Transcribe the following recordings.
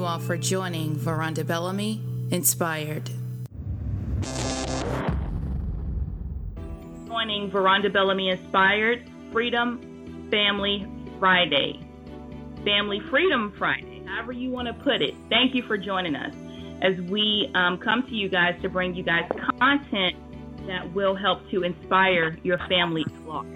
all for joining Veranda Bellamy Inspired. Joining Veranda Bellamy Inspired, Freedom Family Friday. Family Freedom Friday, however you want to put it. Thank you for joining us as we come to you guys to bring you guys content that will help to inspire your family at large.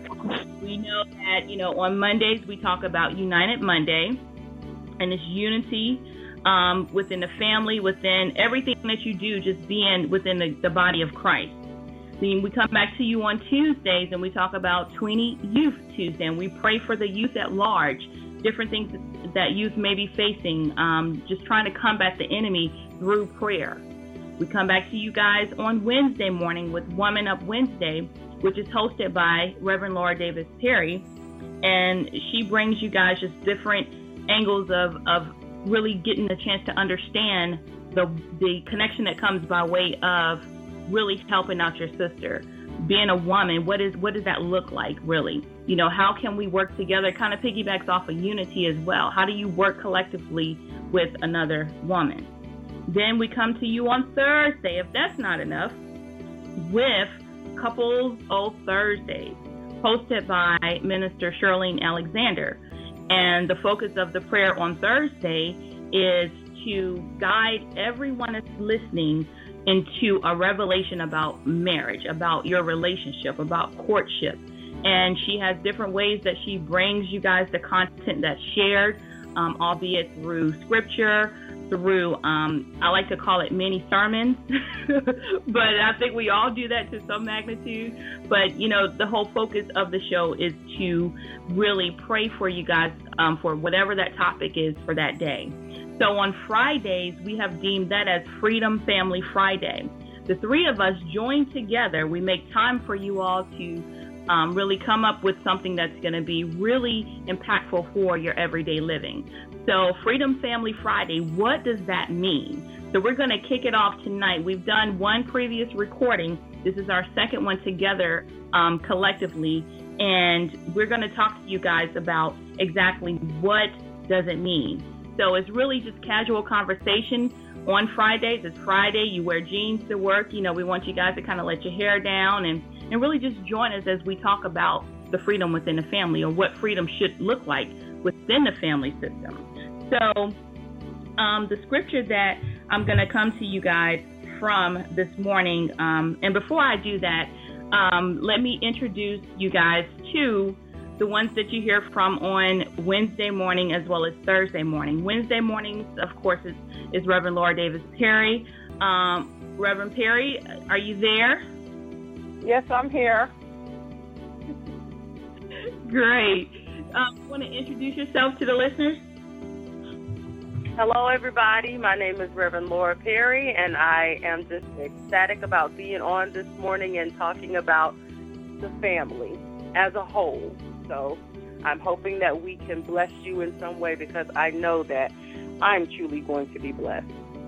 We know that, on Mondays we talk about United Monday, and it's unity within the family, within everything that you do, just being within the body of Christ. Then we come back to you on Tuesdays and we talk about Tweeny Youth Tuesday, and we pray for the youth at large, different things that youth may be facing, just trying to combat the enemy through prayer. We come back to you guys on Wednesday morning with Woman Up Wednesday, which is hosted by Reverend Laura Davis Perry, and she brings you guys just different angles of really getting a chance to understand the connection that comes by way of really helping out your sister. Being a woman, what does that look like, really? How can we work together? Kind of piggybacks off of unity as well. How do you work collectively with another woman? Then we come to you on Thursday, if that's not enough, with Couples O Thursdays, hosted by Minister Shirlene Alexander. And the focus of the prayer on Thursday is to guide everyone that's listening into a revelation about marriage, about your relationship, about courtship. And she has different ways that she brings you guys the content that's shared, albeit through scripture, through, I like to call it mini sermons, but I think we all do that to some magnitude. But, the whole focus of the show is to really pray for you guys for whatever that topic is for that day. So on Fridays, we have deemed that as Freedom Family Friday. The three of us join together. We make time for you all to really come up with something that's going to be really impactful for your everyday living. So Freedom Family Friday, what does that mean? So we're going to kick it off tonight. We've done one previous recording. This is our second one together collectively, and we're going to talk to you guys about exactly what does it mean. So it's really just casual conversation on Fridays. It's Friday. You wear jeans to work. We want you guys to kind of let your hair down and really just join us as we talk about the freedom within the family, or what freedom should look like within the family system. So the scripture that I'm going to come to you guys from this morning, and before I do that, let me introduce you guys to the ones that you hear from on Wednesday morning as well as Thursday morning. Wednesday mornings, of course, is Reverend Laura Davis Perry. Reverend Perry, are you there? Yes, I'm here. Great. Want to introduce yourself to the listeners? Hello, everybody. My name is Reverend Laura Perry, and I am just ecstatic about being on this morning and talking about the family as a whole. So I'm hoping that we can bless you in some way, because I know that I'm truly going to be blessed.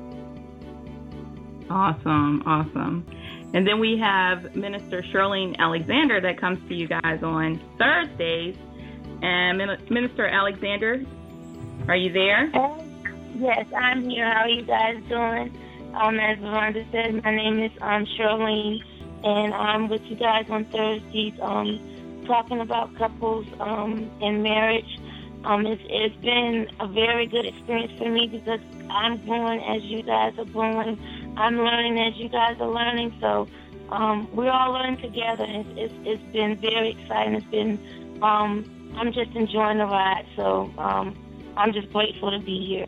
Awesome. And then we have Minister Shirlene Alexander that comes to you guys on Thursdays. And Minister Alexander, are you there? Yes, I'm here. How are you guys doing? As Veranda said, my name is Shirlene, and I'm with you guys on Thursdays talking about couples and marriage. It's been a very good experience for me, because I'm growing as you guys are growing. I'm learning as you guys are learning. So we're all learning together. It's been very exciting. It's been I'm just enjoying the ride. So I'm just grateful to be here.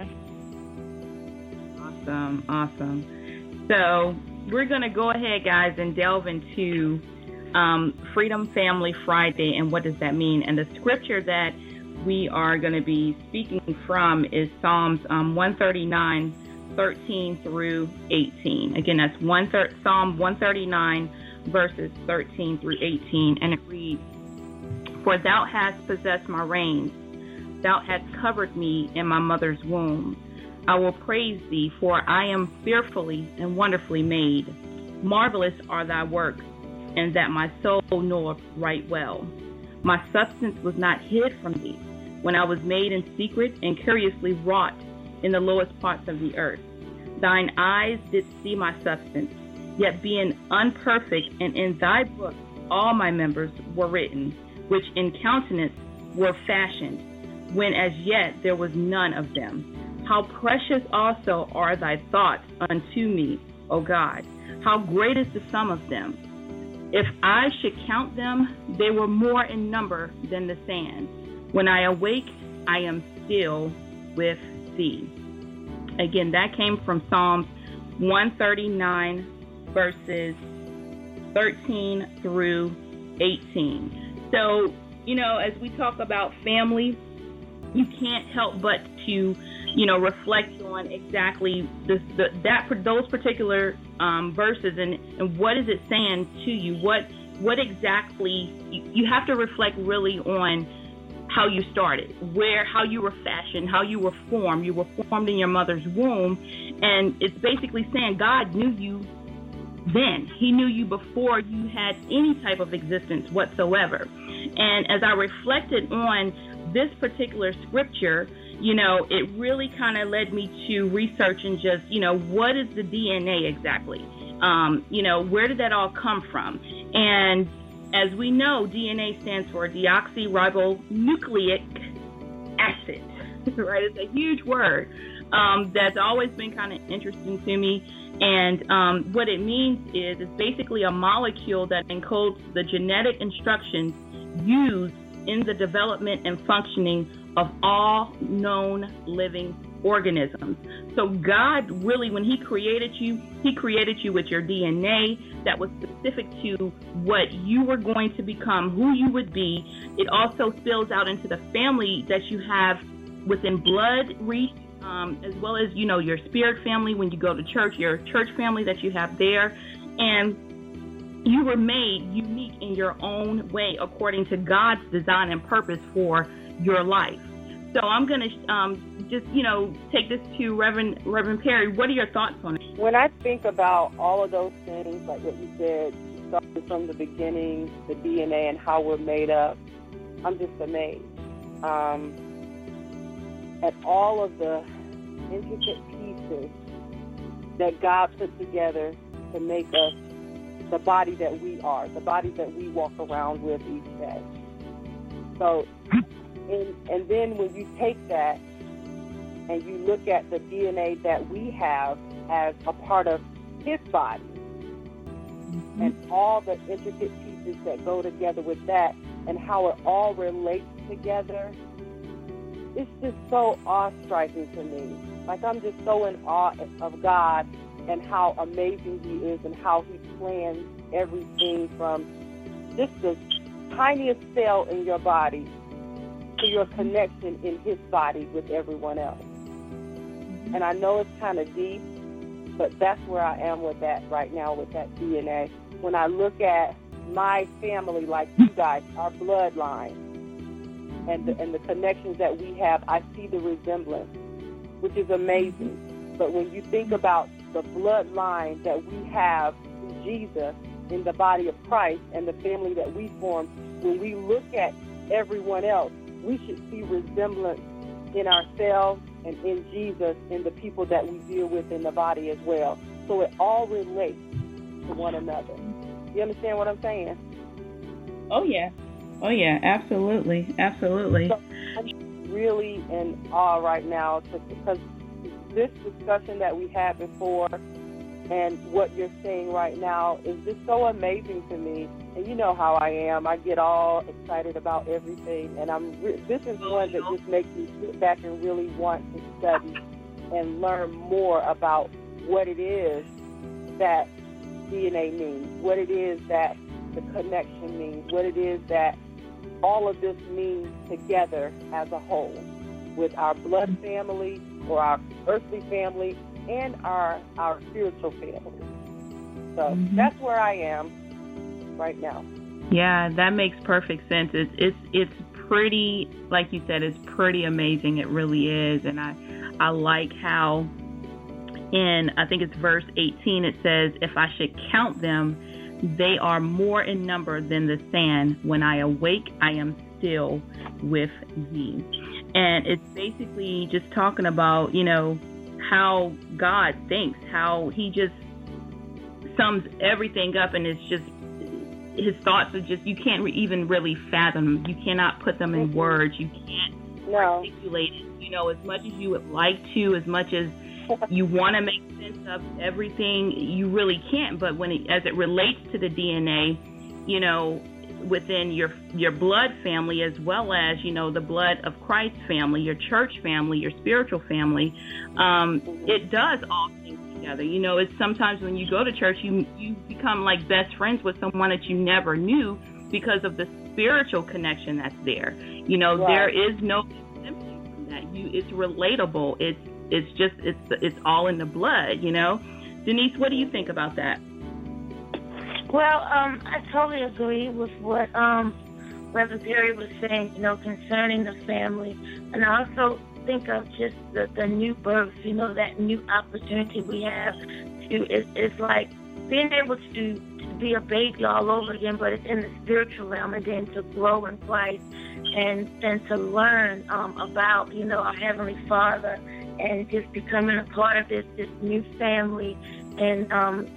Awesome. So we're going to go ahead, guys, and delve into Freedom Family Friday and what does that mean. And the scripture that we are going to be speaking from is Psalms 139, 13 through 18. Again, that's Psalm 139, verses 13 through 18. And it reads, "For thou hast possessed my reins, thou hast covered me in my mother's womb. I will praise thee, for I am fearfully and wonderfully made. Marvelous are thy works, and that my soul knoweth right well. My substance was not hid from thee, when I was made in secret and curiously wrought in the lowest parts of the earth. Thine eyes did see my substance, yet being unperfect, and in thy book all my members were written, which in countenance were fashioned, when as yet there was none of them. How precious also are thy thoughts unto me, O God! How great is the sum of them! If I should count them, they were more in number than the sand. When I awake, I am still with thee. Again, that came from Psalms 139, verses 13 through 18. So, as we talk about family, you can't help but to, reflect on exactly those particular verses and what is it saying to you? What exactly you have to reflect really on how you started, how you were fashioned, how you were formed. You were formed in your mother's womb, and it's basically saying God knew you then. He knew you before you had any type of existence whatsoever. And as I reflected on this particular scripture, it really kind of led me to research and just, what is the DNA exactly? Where did that all come from? And as we know, DNA stands for deoxyribonucleic acid, right? It's a huge word that's always been kind of interesting to me. And what it means is it's basically a molecule that encodes the genetic instructions used in the development and functioning of all known living organisms. So God really, when He created you with your DNA that was specific to what you were going to become, who you would be. It also spills out into the family that you have within blood reach, as well as, your spirit family when you go to church, your church family that you have there. And you were made unique in your own way according to God's design and purpose for your life. So I'm going to just, take this to Reverend Perry. What are your thoughts on it? When I think about all of those things, like what you said, starting from the beginning, the DNA and how we're made up, I'm just amazed at all of the intricate pieces that God put together to make us the body that we are, the body that we walk around with each day. So, and then when you take that and you look at the DNA that we have as a part of His body, and all the intricate pieces that go together with that and how it all relates together, it's just so awe-striking to me. Like, I'm just so in awe of God and how amazing He is and how He plans everything from just the tiniest cell in your body to your connection in His body with everyone else. And I know it's kind of deep, but that's where I am with that right now, with that DNA. When I look at my family, like you guys, our bloodline, and the connections that we have, I see the resemblance, which is amazing. But when you think about the bloodline that we have through Jesus in the body of Christ and the family that we form, when we look at everyone else, we should see resemblance in ourselves and in Jesus, in the people that we deal with in the body as well. So it all relates to one another. You understand what I'm saying? Oh, yeah. Oh, yeah, absolutely. Absolutely. So I'm really in awe right now because this discussion that we had before and what you're saying right now is just so amazing to me. And you know how I am. I get all excited about everything. And this is one that just makes me sit back and really want to study and learn more about what it is that DNA means, what it is that the connection means, what it is that all of this means together as a whole with our blood family or our earthly family and our spiritual family. So that's where I am right now. Yeah, that makes perfect sense. It's pretty, like you said, it's pretty amazing. It really is. And I like how in, I think it's verse 18, it says, if I should count them, they are more in number than the sand. When I awake, I am still with thee. And it's basically just talking about, how God thinks, how he just sums everything up, and it's just, his thoughts are just, you can't even really fathom them. You cannot put them in words. You can't articulate it. As much as you would like to, as much as you want to make sense of everything, you really can't. But as it relates to the DNA, within your blood family, as well as, the blood of Christ's family, your church family, your spiritual family, it does all things together. It's sometimes when you go to church, you become like best friends with someone that you never knew because of the spiritual connection that's there. There is no exemption from that. It's relatable. It's all in the blood. Denise, what do you think about that? Well, I totally agree with what Reverend Perry was saying, concerning the family. And I also think of just the new birth, that new opportunity we have to, it's like being able to be a baby all over again, but it's in the spiritual realm, and then to grow in Christ and to learn about, our Heavenly Father, and just becoming a part of this new family, and,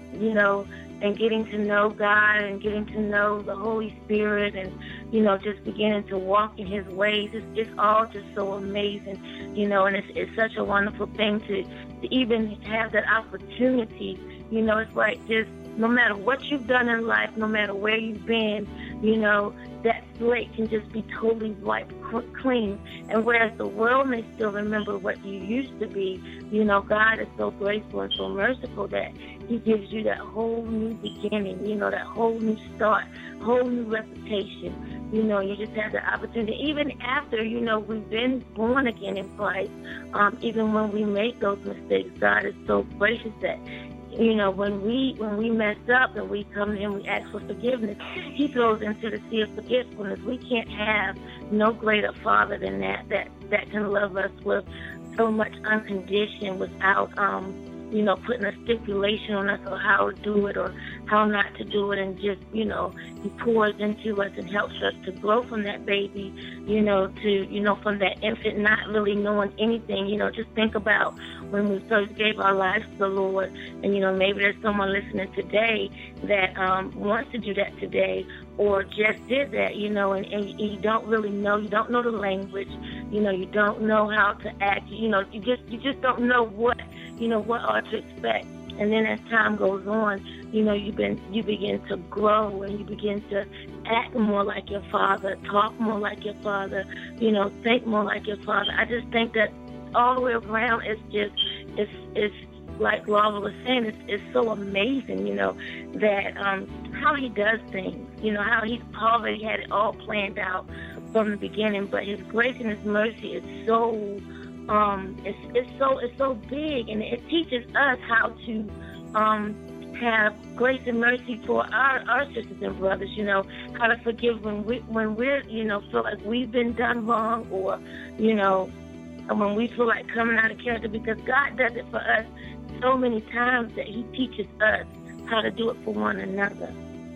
and getting to know God and getting to know the Holy Spirit, and, just beginning to walk in his ways. It's all just so amazing, and it's such a wonderful thing to even have that opportunity. It's like just no matter what you've done in life, no matter where you've been, that slate can just be totally wiped clean. And whereas the world may still remember what you used to be, God is so graceful and so merciful that he gives you that whole new beginning, that whole new start, whole new reputation. You just have the opportunity. Even after, we've been born again in Christ, even when we make those mistakes, God is so gracious that, when we mess up and we come in and we ask for forgiveness, he throws into the sea of forgetfulness. We can't have no greater Father than that can love us with so much unconditioned, without putting a stipulation on us or how to do it or how not to do it, and just, he pours into us and helps us to grow from that baby, from that infant not really knowing anything. Just think about when we first gave our lives to the Lord, and, maybe there's someone listening today that wants to do that today, or just did that, and you don't really know, you don't know the language, you don't know how to act, you just don't know what ought to expect. And then as time goes on, you begin to grow, and you begin to act more like your Father, talk more like your Father, think more like your Father. I just think that all the way around, it's like Laura was saying, it's so amazing, that how he does things, how he's already had it all planned out from the beginning. But his grace and his mercy is so it's so big, and it teaches us how to have grace and mercy for our sisters and brothers, how to forgive when we're feel like we've been done wrong, or when we feel like coming out of character, because God does it for us so many times that he teaches us how to do it for one another.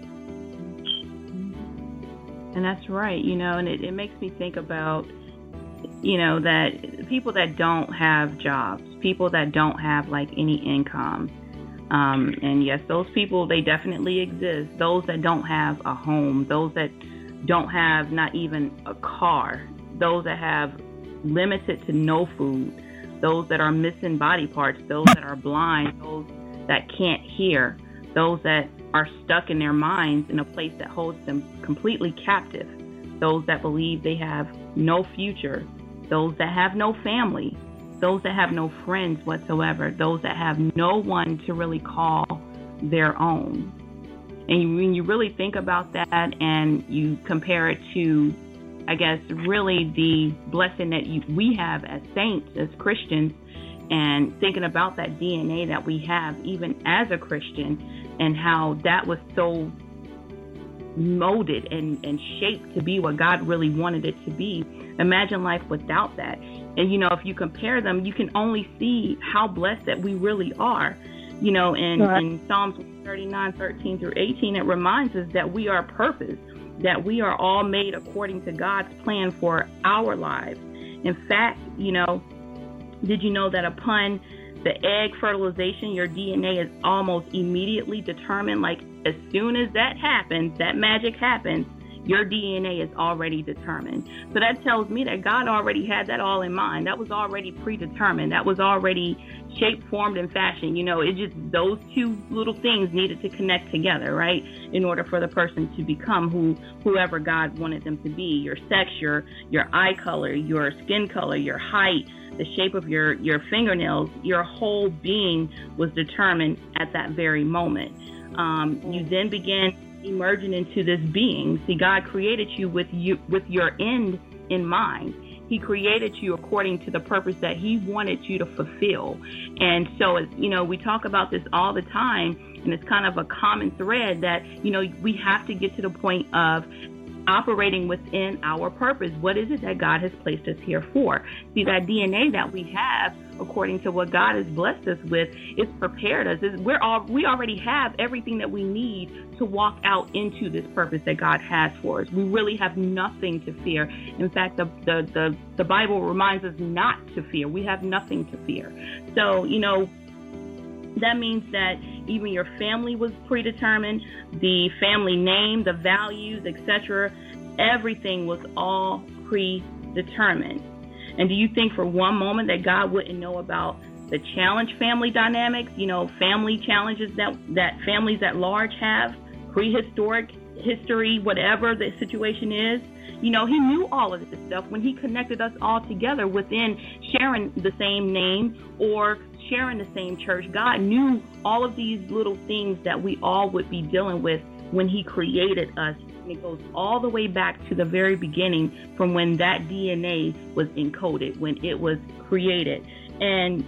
And that's right, and it makes me think about, that people that don't have jobs, people that don't have like any income, and yes, those people, they definitely exist. Those that don't have a home, those that don't have not even a car, those that have limited to no food, those that are missing body parts, those that are blind, those that can't hear, those that are stuck in their minds in a place that holds them completely captive, those that believe they have no future, those that have no family, those that have no friends whatsoever, those that have no one to really call their own. And when you really think about that and you compare it to, I guess, really the blessing that we have as saints, as Christians, and thinking about that DNA that we have even as a Christian, and how that was so molded and shaped to be what God really wanted it to be. Imagine life without that. And, if you compare them, you can only see how blessed that we really are. In Psalms 39:13-18, it reminds us that we are purposed, that we are all made according to God's plan for our lives. In fact, did you know that upon the egg fertilization, your DNA is almost immediately determined? Like, as soon as that happens, that magic happens, your DNA is already determined. So that tells me that God already had that all in mind. That was already predetermined. That was already shaped, formed, and fashioned. It just, those two little things needed to connect together, right? In order for the person to become whoever God wanted them to be. Your sex, your eye color, your skin color, your height, the shape of your fingernails, your whole being was determined at that very moment. You then began emerging into this being. See, God created you with your end in mind. He created you according to the purpose that He wanted you to fulfill. And so, we talk about this all the time, and it's kind of a common thread that, we have to get to the point of operating within our purpose. What is it that God has placed us here for? See, that DNA that we have, according to what God has blessed us with, it's prepared us. We already have everything that we need to walk out into this purpose that God has for us. We really have nothing to fear. In fact, the Bible reminds us not to fear. We have nothing to fear. So, that means that even your family was predetermined, the family name, the values, etc. Everything was all predetermined. And do you think for one moment that God wouldn't know about the challenge family dynamics, family challenges that families at large have, prehistoric history, whatever the situation is? He knew all of this stuff when He connected us all together within sharing the same name or sharing the same church. God knew all of these little things that we all would be dealing with when He created us. And it goes all the way back to the very beginning, from when that DNA was encoded, when it was created. And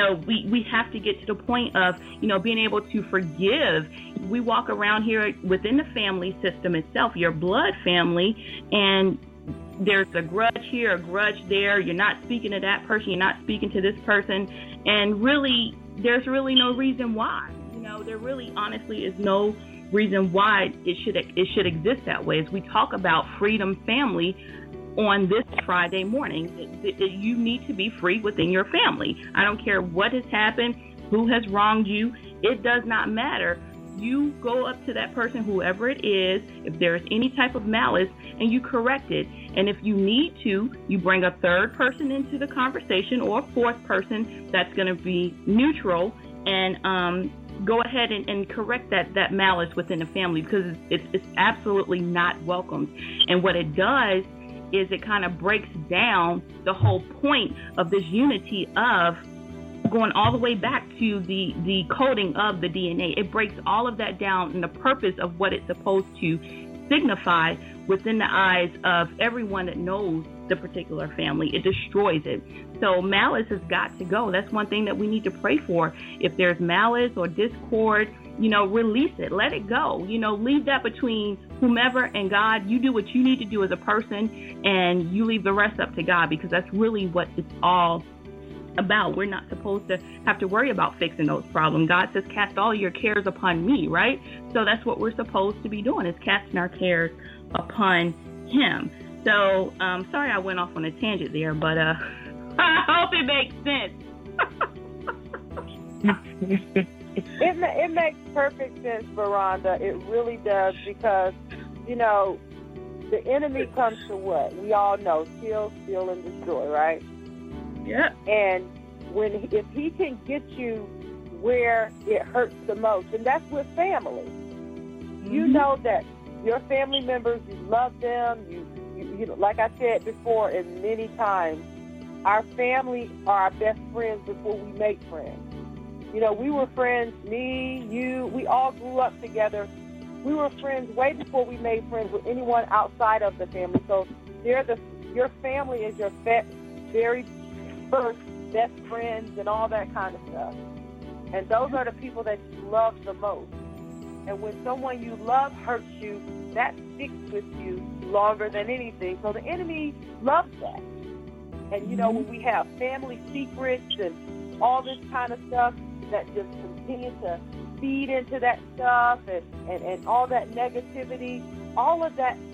we have to get to the point of, being able to forgive. We walk around here within the family system itself, your blood family, and there's a grudge here, a grudge there. You're not speaking to that person. You're not speaking to this person. And really, there's really no reason why. There really honestly is no reason why it should exist that way. As we talk about freedom family on this Friday morning, you need to be free within your family. I don't care what has happened, who has wronged you. It does not matter. You go up to that person, whoever it is, if there is any type of malice, and you correct it. And if you need to, you bring a third person into the conversation, or a fourth person that's going to be neutral, and go ahead and correct that malice within the family, because it's absolutely not welcomed. And what it does is it kind of breaks down the whole point of this unity of going all the way back to the coding of the DNA. It breaks all of that down and the purpose of what it's supposed to signify within the eyes of everyone that knows the particular family. It destroys it. So malice has got to go. That's one thing that we need to pray for. If there's malice or discord, release it, let it go, leave that between whomever and God. You do what you need to do as a person, and you leave the rest up to God, because that's really what it's all about. We're not supposed to have to worry about fixing those problems. God says, cast all your cares upon me, right? So that's what we're supposed to be doing, is casting our cares upon Him. So, sorry I went off on a tangent there, but I hope it makes sense. It makes perfect sense, Veranda. It really does, because, the enemy comes to what? We all know, kill, steal, and destroy, right? Yeah. And if he can get you where it hurts the most, and that's with family. Mm-hmm. You know that your family members, you love them. You know, like I said before, and many times, our family are our best friends before we make friends. We were friends, me, you, we all grew up together. We were friends way before we made friends with anyone outside of the family. So your family is your very first best friends and all that kind of stuff. And those are the people that you love the most. And when someone you love hurts you, that sticks with you longer than anything. So the enemy loves that. And, when we have family secrets and all this kind of stuff that just continue to feed into that stuff and all that negativity, all of that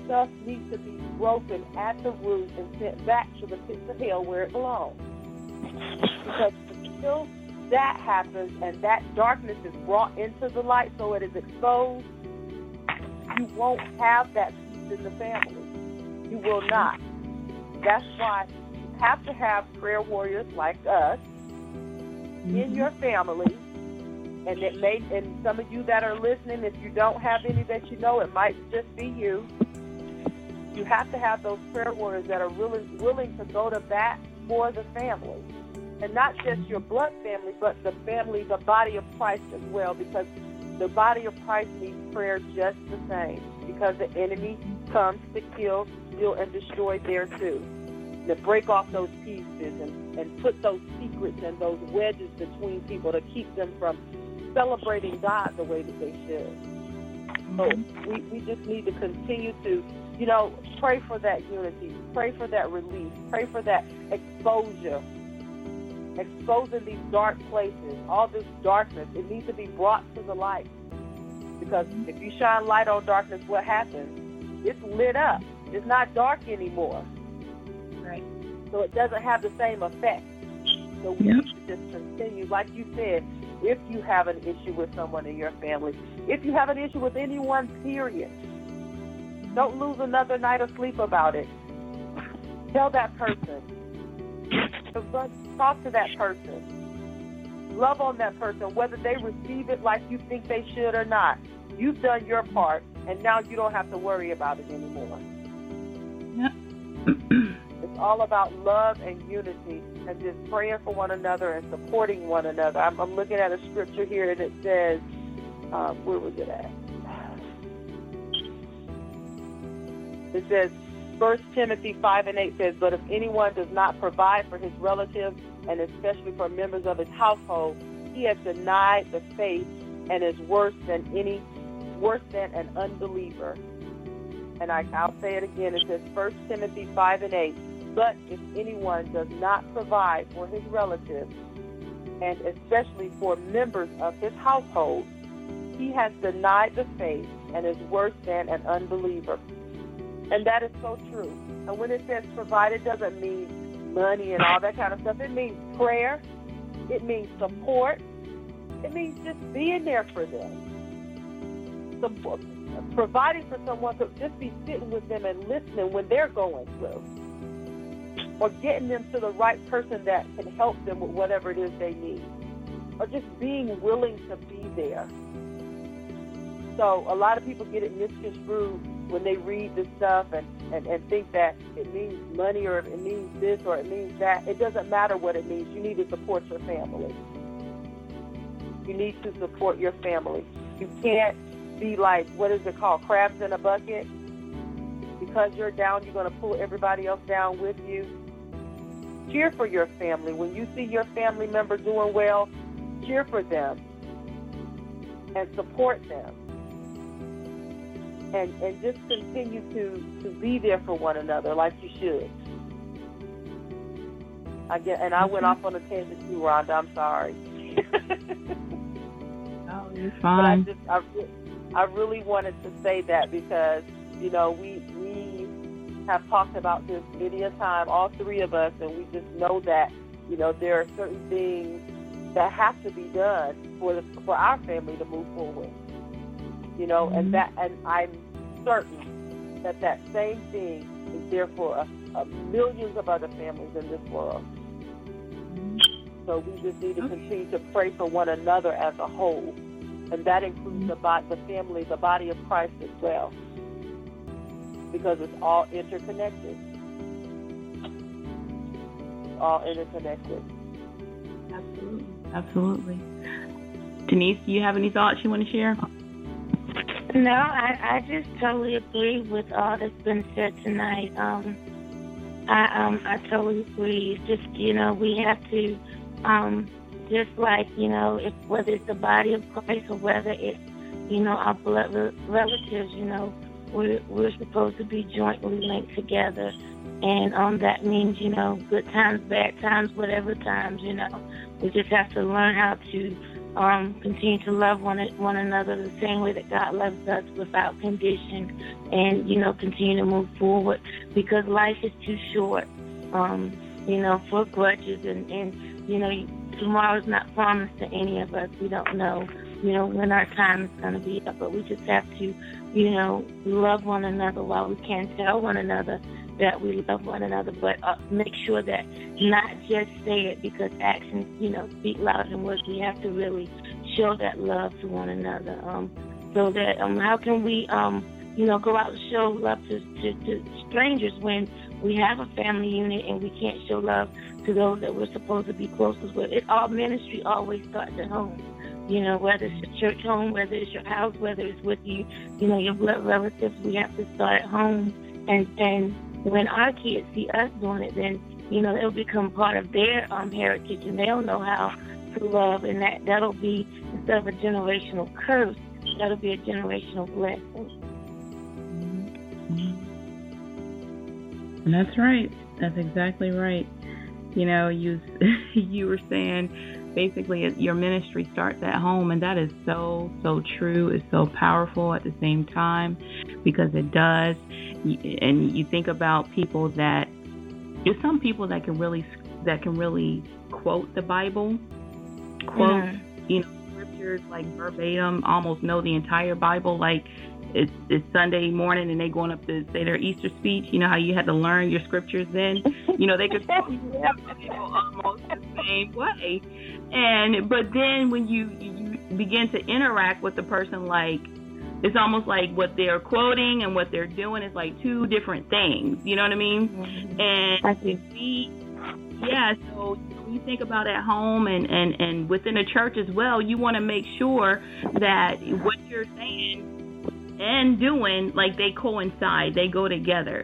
stuff needs to be broken at the root and sent back to the pits of hell where it belongs. Because until that happens and that darkness is brought into the light so it is exposed, you won't have that peace in the family. You will not. That's why you have to have prayer warriors like us in your family. And it may, and some of you that are listening, if you don't have any that you know, it might just be you. You have to have those prayer warriors that are really willing to go to bat for the family. And not just your blood family, but the family, the body of Christ as well, because the body of Christ needs prayer just the same, because the enemy comes to kill, steal, and destroy there too. To break off those pieces and put those secrets and those wedges between people to keep them from celebrating God the way that they should. So we just need to continue to, pray for that unity, pray for that release, pray for that exposure, exposing these dark places, all this darkness. It needs to be brought to the light. Because if you shine light on darkness, what happens? It's lit up. It's not dark anymore. Right. So it doesn't have the same effect. So we need to just continue, like you said, if you have an issue with someone in your family, if you have an issue with anyone, period, don't lose another night of sleep about it. Tell that person. Talk to that person. Love on that person, whether they receive it like you think they should or not. You've done your part, and now you don't have to worry about it anymore. Yep. It's all about love and unity and just praying for one another and supporting one another. I'm looking at a scripture here, and it says, where was it at? It says, 1 Timothy 5:8 says, but if anyone does not provide for his relatives, and especially for members of his household, he has denied the faith and is worse than an unbeliever. And I'll say it again. It says 1 Timothy 5:8, but if anyone does not provide for his relatives, and especially for members of his household, he has denied the faith and is worse than an unbeliever. And that is so true. And when it says provide, it doesn't mean money and all that kind of stuff. It means prayer. It means support. It means just being there for them. Providing for someone could just be sitting with them and listening when they're going through. Or getting them to the right person that can help them with whatever it is they need. Or just being willing to be there. So a lot of people get it misconstrued when they read this stuff and think that it means money or it means this or it means that. It doesn't matter what it means. You need to support your family. You need to support your family. You can't be like, what is it called, crabs in a bucket? Because you're down, you're going to pull everybody else down with you. Cheer for your family. When you see your family member doing well, cheer for them and support them. And just continue to be there for one another like you should. I went off on a tangent too, Rhonda. I'm sorry. Oh, you're fine. But I really wanted to say that because, we have talked about this many a time, all three of us, and we just know that, there are certain things that have to be done for our family to move forward. And I'm certain that same thing is there for millions of other families in this world. So we just need to continue to pray for one another as a whole, and that includes the family, the body of Christ as well, because it's all interconnected. It's all interconnected. Absolutely. Denise, do you have any thoughts you want to share? No, I just totally agree with all that's been said tonight. I totally agree. It's just, we have to, just like, if whether it's the body of Christ or whether it's, our blood relatives, we're supposed to be jointly linked together. And that means, good times, bad times, whatever times, we just have to learn how to continue to love one another the same way that God loves us without condition, and, continue to move forward, because life is too short, for grudges, and tomorrow's not promised to any of us. We don't know, when our time is going to be up, but we just have to, love one another while we can, tell one another that we love one another, but make sure that not just say it, because actions, speak louder than words. We have to really show that love to one another. So that how can we, go out and show love to strangers when we have a family unit and we can't show love to those that we're supposed to be closest with? All ministry always starts at home. Whether it's your church home, whether it's your house, whether it's with you, your blood relatives, we have to start at home. And when our kids see us doing it, then, it'll become part of their heritage, and they'll know how to love, and that'll be, instead of a generational curse, that'll be a generational blessing. And that's right. That's exactly right. You were saying, basically, your ministry starts at home, and that is so, so true. It's so powerful at the same time, because it does. And you think about people there's some people that can really quote the Bible, scriptures like verbatim, almost know the entire Bible, like it's Sunday morning and they going up to say their Easter speech. You know how you had to learn your scriptures then? They could almost the same way. But then when you begin to interact with the person, like, it's almost like what they're quoting and what they're doing is like two different things. You know what I mean? Mm-hmm. And so when you think about at home and within the church as well, you want to make sure that what you're saying and doing, like, they coincide, they go together,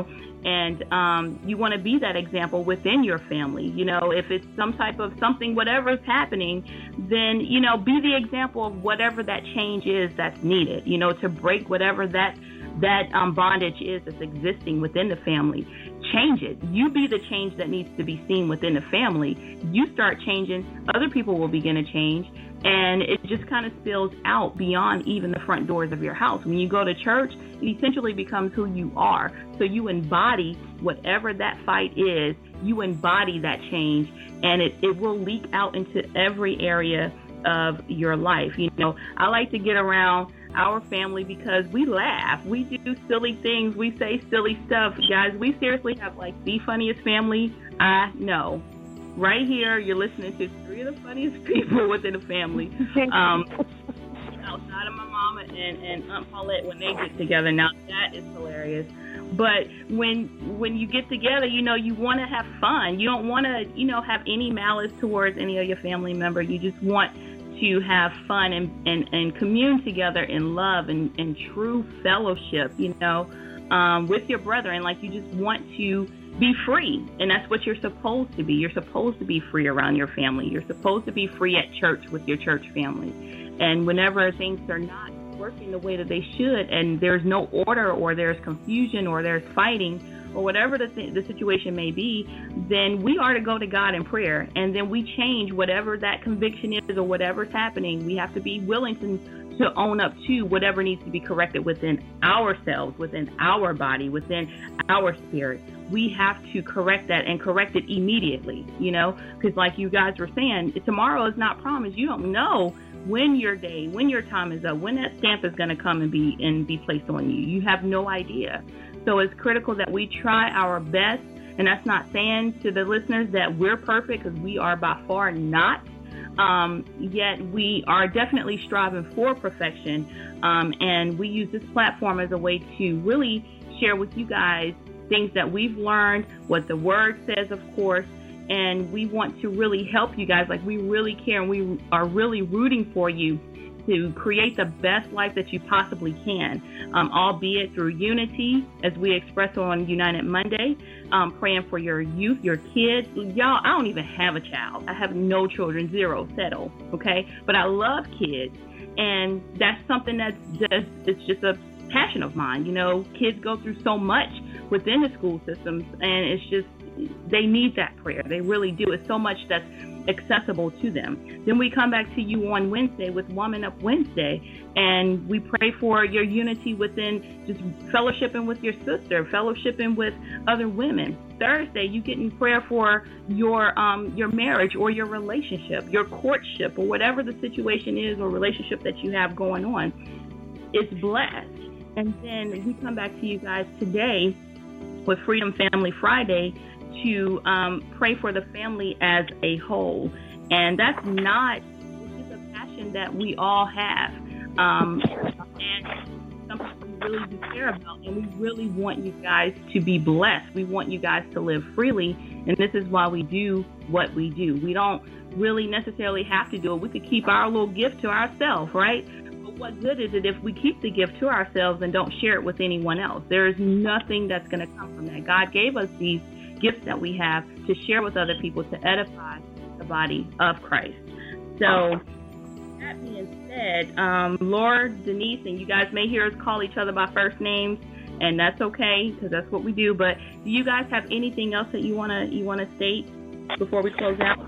and you want to be that example within your family. If it's some type of something, whatever's happening, then, be the example of whatever that change is that's needed, to break whatever that bondage is that's existing within the family. Change it. You be the change that needs to be seen within the family. You start changing, other people will begin to change, and it just kind of spills out beyond even the front doors of your house. When you go to church, it essentially becomes who you are. So you embody whatever that fight is, you embody that change, and it will leak out into every area of your life. I like to get around our family because we laugh. We do silly things. We say silly stuff. Guys, we seriously have like the funniest family I know. Right here, you're listening to three of the funniest people within the family. Outside of my mama and Aunt Paulette, when they get together, now that is hilarious. But when you get together, you want to have fun. You don't want to, have any malice towards any of your family member. You just want to have fun and commune together in love and true fellowship, with your brethren. Like, you just want to be free, and that's what you're supposed to be. You're supposed to be free around your family. You're supposed to be free at church with your church family. And whenever things are not working the way that they should, and there's no order, or there's confusion, or there's fighting, or whatever the situation may be, then we are to go to God in prayer, and then we change whatever that conviction is or whatever's happening. We have to be willing to own up to whatever needs to be corrected within ourselves, within our body, within our spirit. We have to correct that, and correct it immediately, because like you guys were saying, tomorrow is not promised. You don't know when your time is up, when that stamp is going to come and be placed on you. You have no idea. So it's critical that we try our best, and that's not saying to the listeners that we're perfect, because we are by far not. Yet we are definitely striving for perfection, and we use this platform as a way to really share with you guys things that we've learned, what the Word says, of course, and we want to really help you guys. Like, we really care, and we are really rooting for you to create the best life that you possibly can, albeit through unity, as we express on United Monday, praying for your youth, your kids. Y'all, I don't even have a child. I have no children, zero, settle, okay? But I love kids, and that's something it's just a passion of mine. Kids go through so much within the school systems, and it's just, they need that prayer. They really do. It's so much that's accessible to them. Then we come back to you on Wednesday with Woman Up Wednesday, and we pray for your unity within just fellowshipping with your sister, fellowshipping with other women. Thursday, you get in prayer for your marriage or your relationship, your courtship, or whatever the situation is or relationship that you have going on. It's blessed. And then we come back to you guys today with Freedom Family Friday to pray for the family as a whole. And that's it's just a passion that we all have. And something we really do care about. And we really want you guys to be blessed. We want you guys to live freely. And this is why we do what we do. We don't really necessarily have to do it. We could keep our little gift to ourselves, right? But what good is it if we keep the gift to ourselves and don't share it with anyone else? There is nothing that's going to come from that. God gave us these gifts that we have to share with other people to edify the body of Christ. So that being said, Laura, Denise, and you guys may hear us call each other by first names, and that's okay because that's what we do. But do you guys have anything else that you wanna state before we close out?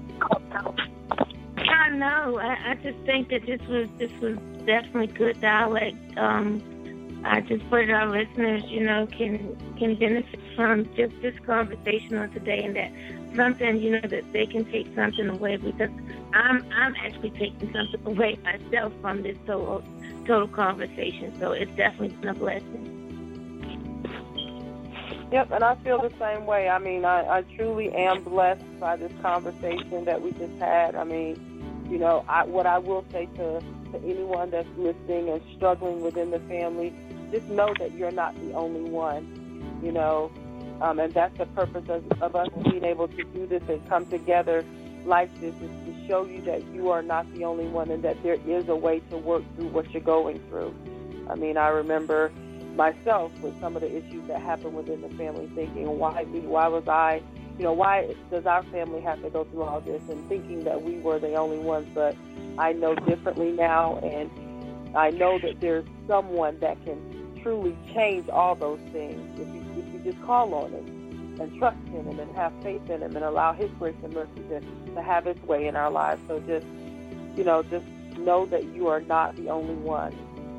No, I just think that this was definitely good dialect. I just pray that our listeners, can benefit from just this conversation on today, and that something, that they can take something away, because I'm actually taking something away myself from this total conversation. So it's definitely been a blessing. Yep, and I feel the same way. I mean, I truly am blessed by this conversation that we just had. I mean, what I will say to anyone that's listening and struggling within the family, just know that you're not the only one, and that's the purpose of us being able to do this and come together like this, is to show you that you are not the only one and that there is a way to work through what you're going through. I mean, I remember myself with some of the issues that happened within the family, thinking, why me? Why was I? Why does our family have to go through all this? And thinking that we were the only ones, but I know differently now, and I know that there's someone that can truly change all those things if you just call on him and trust in him and have faith in him and allow his grace and mercy to have its way in our lives. So just know that you are not the only one.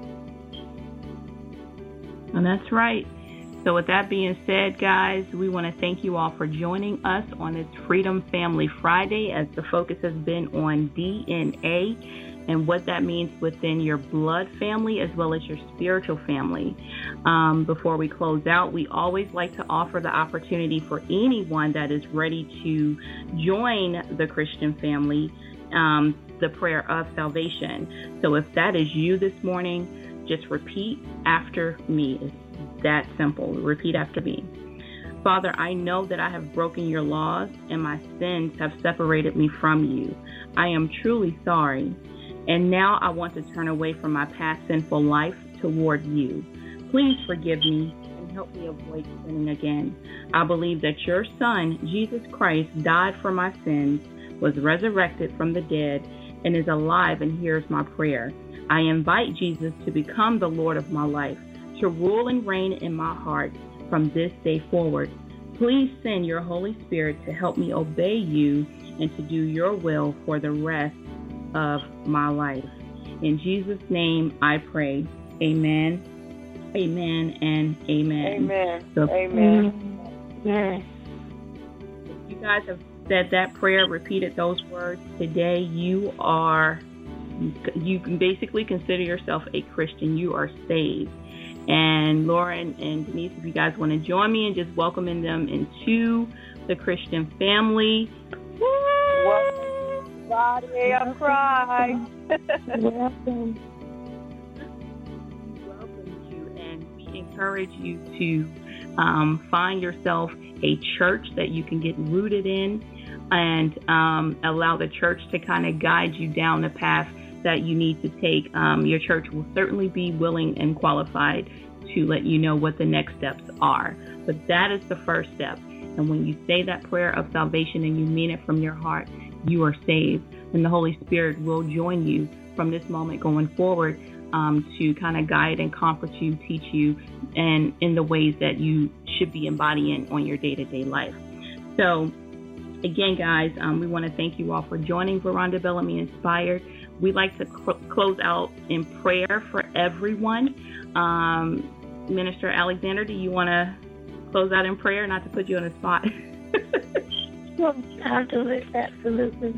And that's right. So with that being said, guys, we want to thank you all for joining us on this Freedom Family Friday, as the focus has been on DNA and what that means within your blood family as well as your spiritual family. Before we close out, we always like to offer the opportunity for anyone that is ready to join the Christian family, the prayer of salvation. So if that is you this morning, just repeat after me. It's that simple. Repeat after me. Father, I know that I have broken your laws and my sins have separated me from you. I am truly sorry. And now I want to turn away from my past sinful life toward you. Please forgive me and help me avoid sinning again. I believe that your Son, Jesus Christ, died for my sins, was resurrected from the dead, and is alive and hears my prayer. I invite Jesus to become the Lord of my life, to rule and reign in my heart from this day forward. Please send your Holy Spirit to help me obey you and to do your will for the rest of my life. In Jesus' name I pray. Amen. Amen and amen. Amen. So, amen. Yes. If you guys have said that prayer, repeated those words today, you can basically consider yourself a Christian. You are saved. And Laura and Denise, if you guys want to join me in just welcoming them into the Christian family. Body, I'm crying. Welcome. We welcome you, and we encourage you to find yourself a church that you can get rooted in, and allow the church to kind of guide you down the path that you need to take. Your church will certainly be willing and qualified to let you know what the next steps are. But that is the first step. And when you say that prayer of salvation and you mean it from your heart, you are saved. And the Holy Spirit will join you from this moment going forward to kind of guide and comfort you, teach you, and in the ways that you should be embodying on your day-to-day life. So again, guys, we want to thank you all for joining Veranda Bellamy Inspired. We'd like to close out in prayer for everyone. Minister Alexander, do you want to close out in prayer? Not to put you on the spot. Well, I'll do it, absolutely.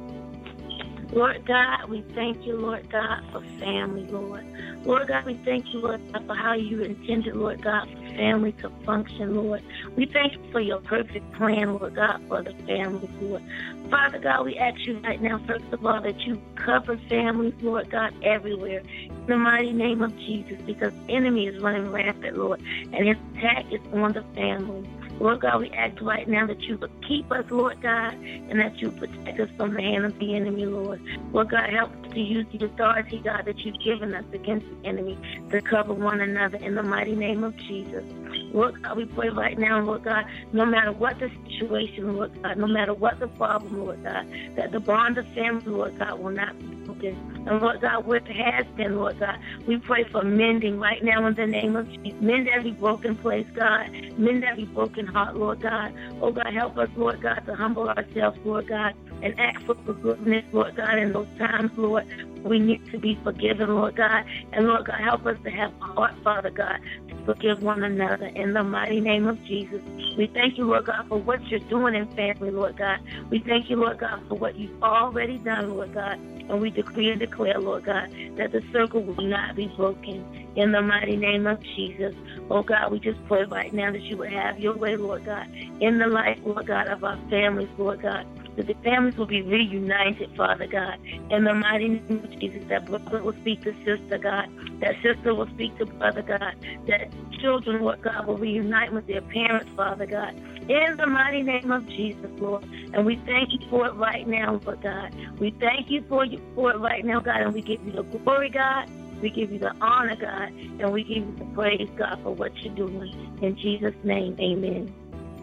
Lord God, we thank you, Lord God, for family, Lord. Lord God, we thank you, Lord God, for how you intended, Lord God, for family to function, Lord. We thank you for your perfect plan, Lord God, for the families, Lord. Father God, we ask you right now, first of all, that you cover families, Lord God, everywhere. In the mighty name of Jesus, because the enemy is running rampant, Lord, and his attack is on the family. Lord God, we ask right now that you would keep us, Lord God, and that you protect us from the hand of the enemy, Lord. Lord God, help us to use the authority, God, that you've given us against the enemy to cover one another in the mighty name of Jesus. Lord God, we pray right now, Lord God, no matter what the situation, Lord God, no matter what the problem, Lord God, that the bond of family, Lord God, will not be broken. And Lord God, where it has been, Lord God, we pray for mending right now in the name of Jesus. Mend every broken place, God. Mend every broken heart, Lord God. Oh God, help us, Lord God, to humble ourselves, Lord God, and ask for forgiveness, Lord God, in those times, Lord, we need to be forgiven, Lord God. And Lord God, help us to have a heart, Father God, to forgive one another in the mighty name of Jesus. We thank you, Lord God, for what you're doing in family, Lord God. We thank you, Lord God, for what you've already done, Lord God. And we decree and declare, Lord God, that the circle will not be broken in the mighty name of Jesus. Oh God, we just pray right now that you would have your way, Lord God, in the life, Lord God, of our families, Lord God. That the families will be reunited, Father God, in the mighty name of Jesus. That brother will speak to sister, God. That sister will speak to brother, God. That children, Lord God, will reunite with their parents, Father God, in the mighty name of Jesus, Lord. And we thank you for it right now, Lord God. We thank you for it right now, God, and we give you the glory, God. We give you the honor, God, and we give you the praise, God, for what you're doing. In Jesus' name, amen.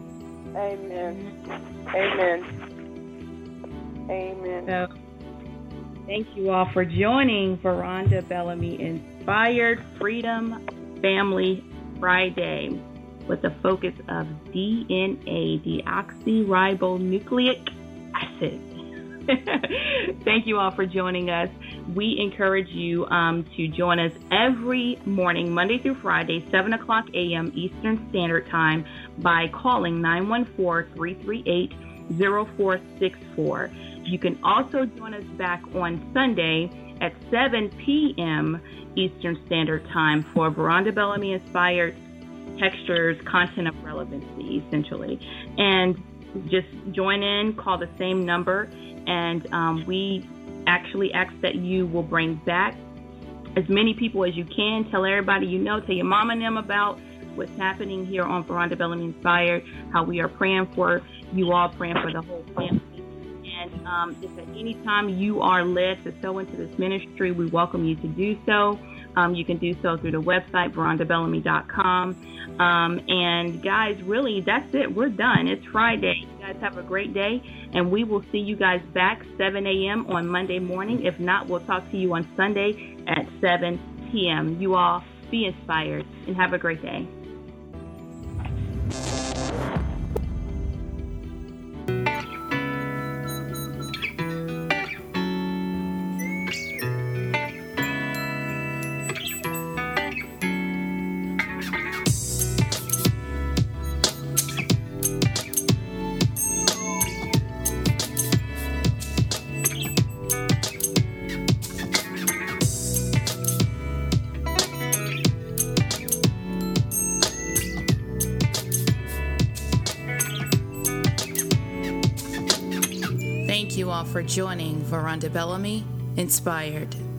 Amen. Amen. Amen. So, thank you all for joining Veranda Bellamy Inspired Freedom Family Friday with the focus of DNA, deoxyribonucleic acid. Thank you all for joining us. We encourage you to join us every morning, Monday through Friday, 7 o'clock a.m. Eastern Standard Time by calling 914-338-0464. You can also join us back on Sunday at 7 p.m. Eastern Standard Time for Veranda Bellamy Inspired Textures, Content of Relevancy, essentially. And just join in, call the same number, and we actually ask that you will bring back as many people as you can. Tell everybody you know, tell your mom and them about what's happening here on Veranda Bellamy Inspired, how we are praying for you all, praying for the whole family. And if at any time you are led to sow into this ministry, we welcome you to do so. You can do so through the website, verandabellamy.com. And guys, really, that's it. We're done. It's Friday. You guys have a great day. And we will see you guys back 7 a.m. on Monday morning. If not, we'll talk to you on Sunday at 7 p.m. You all be inspired and have a great day. Thank you all for joining Veranda Bellamy Inspired.